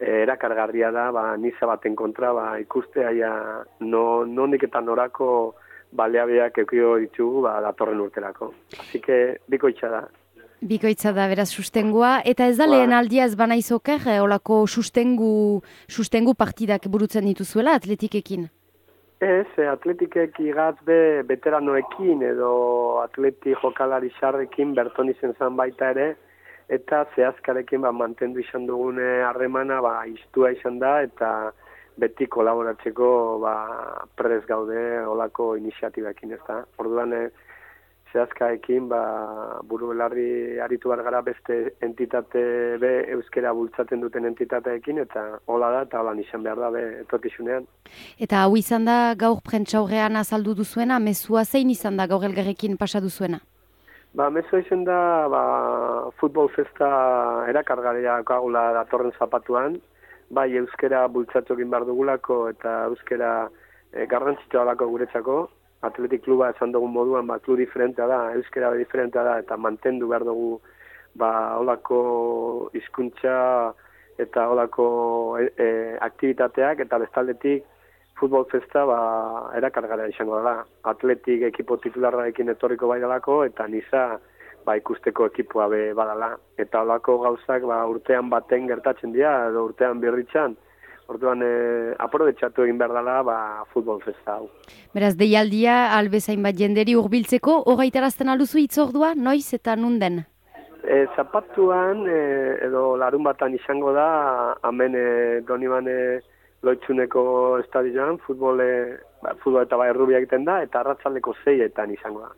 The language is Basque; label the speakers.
Speaker 1: erakargarria da, niza baten kontra, ikustea nondik eta norako baleabeak eukio ditugu datorren urterako. Así que, bikoitza da.
Speaker 2: Bikoitza da, beraz, sustengua. Eta ez da lehen aldia ez banaiz oker, olako sustengu partidak burutzen dituzuela atletikekin?
Speaker 1: Ez, atletikek igatz be veteranoekin edo atleti jokalari xarrekin berton izen zan baita ere, eta zehazkarekin mantendu izan dugune harremana iztua izan da, eta beti kolaboratzeko prez gaude olako iniziatibekin, ez da. Orduan, zehazkaekin buru belarri aritu behar gara beste entitate euskera bultzaten duten entitateekin, eta hola da, eta holan izan behar da etorkizunean.
Speaker 2: Eta hau izan da gaur prentsaurrean azaldu duzuena, mezua zein izan da gaur elgarrekin pasa duzuena?
Speaker 1: Mezua izan da futbol festa erakargarria kagula datorren zapatuan, bai euskera bultzatu egin behar dugulako eta euskera garrantzitsua lako guretzako. Atletik kluba esan dugun moduan, klub diferentea da, euskera diferentea da, eta mantendu behar dugu holako hizkuntza eta holako aktivitateak, eta bestaldetik futbol festa erakargarria izango da. Atletik ekipo titularrarekin etorriko bai dalako, eta niza ikusteko ekipoa badala. Eta holako gauzak urtean baten gertatzen dira, edo urtean birritzan, orduan aprobetxatu egin behar dela futbol festa hau.
Speaker 2: Beraz, deialdia albezain bat jenderi hurbiltzeko, hogeitarazten aluzu itzordua, noiz eta nunden?
Speaker 1: Zapatuan edo larun batan izango da, hemen Donibane Loitzuneko estadioan, futbol eta errubia egiten da, eta arratsaldeko 6etan izango da.